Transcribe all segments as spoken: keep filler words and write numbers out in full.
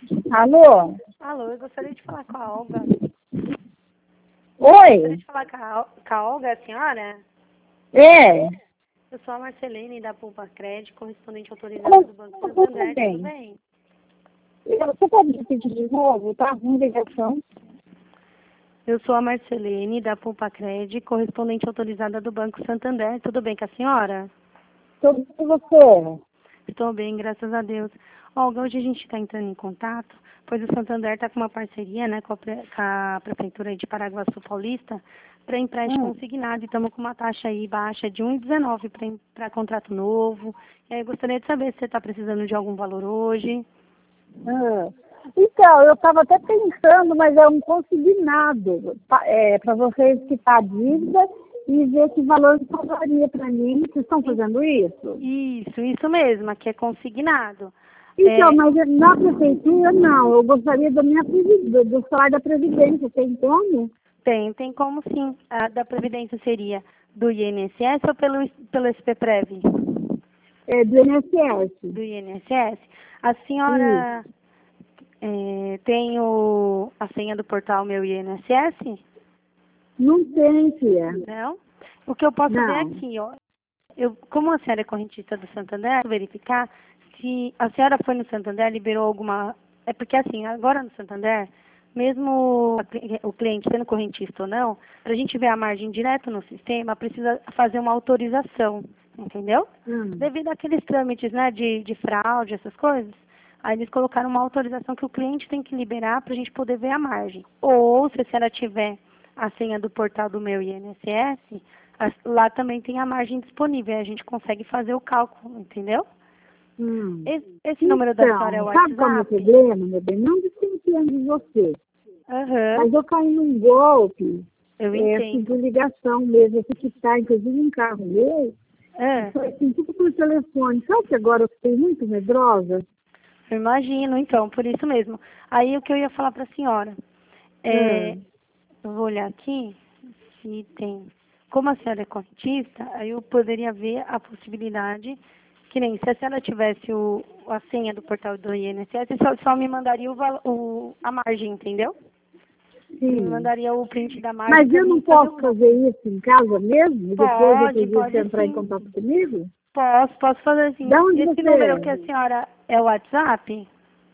Alô? Alô, eu gostaria de falar com a Olga. Oi? Gostaria de falar com a, com a Olga, a senhora? É? Eu sou a Marcelene da Pulpa Cred, correspondente autorizada Como do Banco tudo Santander, bem? tudo bem? Você pode repetir de novo? Tá ruim a ligação. Eu sou a Marcelene da Pulpa Cred, correspondente autorizada do Banco Santander, tudo bem com a senhora? Tudo com você? Estou bem, graças a Deus. Olga, hoje a gente está entrando em contato, pois o Santander está com uma parceria, né, com a, pre- com a Prefeitura de Paraguaçu Paulista para empréstimo Hum. consignado e estamos com uma taxa aí baixa de um vírgula dezenove para contrato novo. E aí eu gostaria de saber se você está precisando de algum valor hoje. Ah. Então, eu estava até pensando, mas é um consignado para vocês quitar a dívida e ver que valor pagaria para mim. Vocês estão fazendo isso? Isso, isso mesmo, aqui é consignado. Então, É, mas na prefeitura não. Eu gostaria da minha previdência, do salário da Previdência. Tem como? tem, tem como sim. A da Previdência seria do I N S S ou pelo, pelo S P Prev? É do I N S S. Do I N S S. A Isso. senhora é, tem o, a senha do portal Meu I N S S? Não tem, filha. Não? O que eu posso ver Não. aqui, ó. Eu, como a senhora é correntista do Santander, vou verificar se a senhora foi no Santander, liberou alguma... É porque assim, agora no Santander, mesmo a cli- o cliente sendo correntista ou não, para a gente ver a margem direto no sistema, precisa fazer uma autorização, entendeu? Hum. Devido àqueles trâmites, né, de, de fraude, essas coisas, aí eles colocaram uma autorização que o cliente tem que liberar para a gente poder ver a margem. Ou, se a senhora tiver a senha do portal do Meu I N S S, as- lá também tem a margem disponível, aí a gente consegue fazer o cálculo, entendeu? Hum. Esse, esse número da senhora é o Então, sabe qual é o meu WhatsApp? problema, meu bem? Não desconfiando de você. Aham, Mas eu caí num golpe, eu é, assim, por entendo. ligação mesmo. Eu fui quitar, inclusive, um carro meu. E É, foi assim, tipo por telefone. Sabe que agora eu fiquei muito medrosa? eu imagino, então, por isso mesmo. Aí o que eu ia falar para a senhora, é, Hum. eu vou olhar aqui se tem. Como a senhora é correntista, aí eu poderia ver a possibilidade, que nem se a senhora tivesse o, a senha do portal do I N S S, só, só me mandaria o, val- o, a margem, entendeu? Me Sim. mandaria o print da margem Mas para eu não mim fazer posso o cálculo. fazer isso em casa mesmo? E depois, Pode, outro dia, você pode entrar em sim. contato comigo? Posso, posso fazer assim. Da onde Esse você número que é? a senhora é o WhatsApp,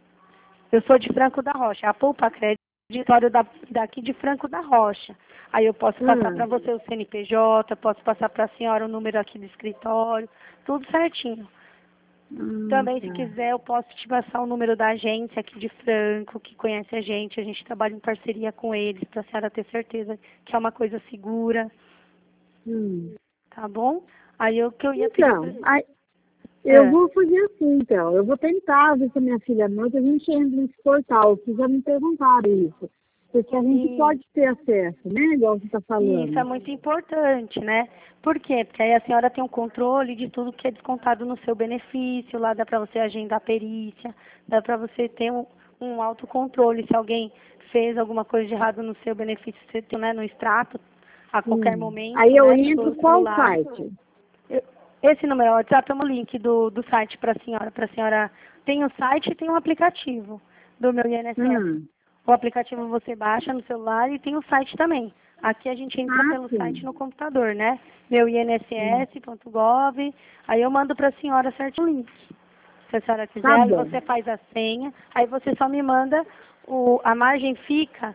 eu sou de Franco da Rocha. A Poupa Creditório da, daqui de Franco da Rocha. Aí eu posso passar para Hum. você o C N P J, posso passar para a senhora o número aqui do escritório, tudo certinho. Hum, Também, se tá. quiser, eu posso te passar o número da agência aqui de Franco, que conhece a gente. A gente trabalha em parceria com eles, para a senhora ter certeza que é uma coisa segura, Hum. tá bom? Aí o que eu ia pedir para... Então, aí, eu É. vou fazer assim, então. Eu vou tentar ver se a minha filha à noite a gente entra nesse portal, que já me perguntaram isso. Porque a gente E pode ter acesso, né? Igual você está e isso é falando. muito importante, né? Por quê? Porque aí a senhora tem um controle de tudo que é descontado no seu benefício, lá dá para você agendar a perícia, dá para você ter um, um autocontrole. Se alguém fez alguma coisa de errado no seu benefício, você tem, né, no extrato, a qualquer Hum. Aí momento, eu né, entro pelo qual celular. site? Eu- Esse número é o WhatsApp, é um link do, do site para a senhora. Para a senhora tem o site e tem o aplicativo do meu I N S S. Hum. O aplicativo você baixa no celular e tem o site também. Aqui a gente entra Ah, pelo site sim. no computador, né? Meu Hum. I N S S ponto gov. Aí eu mando para a senhora certo o link. Se a senhora quiser, Tá aí bom. você faz a senha, aí você só me manda o, a margem fica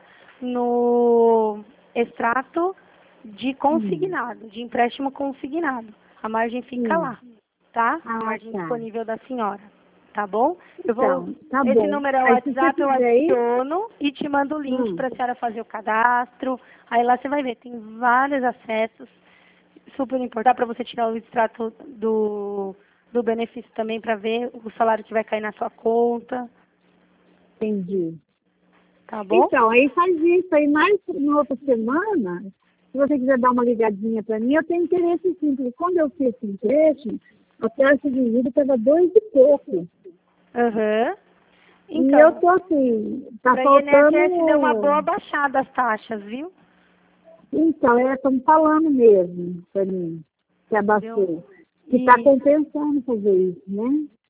no extrato de Hum. consignado, de empréstimo consignado. A margem fica Hum. lá, tá? A Ah, margem tá. disponível da senhora, tá bom? Eu vou, Então, tá esse bom. número é o Aí se você WhatsApp, eu quiser ir, adiciono e te mando o link hum. para a senhora fazer o cadastro. Aí lá você vai ver, tem vários acessos, super importante para você tirar o extrato do, do benefício também para ver o salário que vai cair na sua conta, Entendi. tá bom? Então, aí faz isso. Aí mais na outra semana, se você quiser dar uma ligadinha para mim, eu tenho interesse sim, porque quando eu fiz esse empréstimo, a taxa de juros estava dois e pouco. Aham. E eu Então, tô assim, tá para a I N S S deu uma boa faltando. baixada as taxas, viu? Então, é, estão falando mesmo para mim, que Deu. abaixou. Que está E compensando fazer isso, né?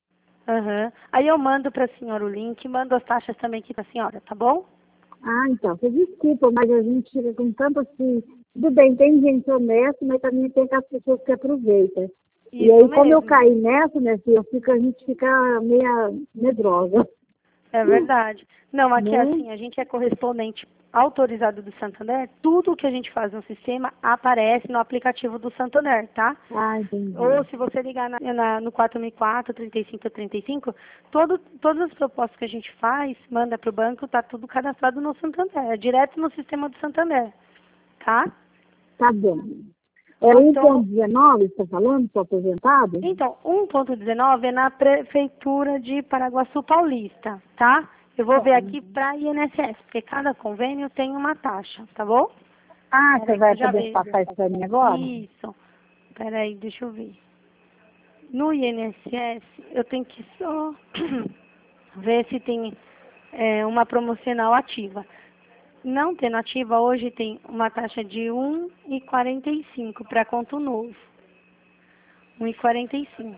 Aham. Aí eu mando para a senhora o link, mando as taxas também aqui para a senhora, tá bom? Ah, então, você desculpa, mas a gente fica com tanto assim. Tudo bem, tem gente honesta, mas também tem aquelas pessoas que aproveitam. E Isso aí, como eu mesmo. caí nessa, né, filha, eu fico, a gente fica meio medrosa. É verdade. Não, aqui é Né? assim, a gente é correspondente autorizado do Santander, tudo que a gente faz no sistema aparece no aplicativo do Santander, tá? Ah, entendi. Ou se você ligar na, na- no quatro mil e quatro, trinta e cinco trinta e cinco, todo, todas as propostas que a gente faz, manda para o banco, tá tudo cadastrado no Santander, é direto no sistema do Santander, tá? Tá bem. Era Então, um ponto dezenove, você está falando, sou aposentado? então, um ponto dezenove é na Prefeitura de Paraguaçu Paulista, tá? Eu vou ver aqui para I N S S, porque cada convênio tem uma taxa, tá bom? Ah, você Peraí que vai eu já poder vejo. passar isso para mim agora? Isso. Peraí, deixa eu ver. No I N S S, eu tenho que só ver se tem é, uma promocional ativa. Não tendo ativa, hoje tem uma taxa de um e quarenta e cinco para conto novo. um e quarenta e cinco.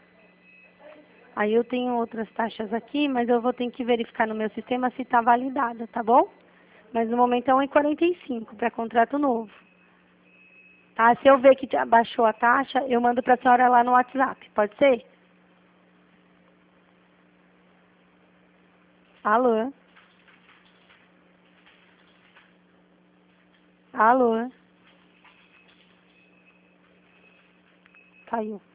Aí eu tenho outras taxas aqui, mas eu vou ter que verificar no meu sistema se está validada, tá bom? Mas no momento é um e quarenta e cinco para contrato novo. Tá? Se eu ver que já baixou a taxa, eu mando para a senhora lá no WhatsApp. Pode ser? Alô? Alô? Caiu.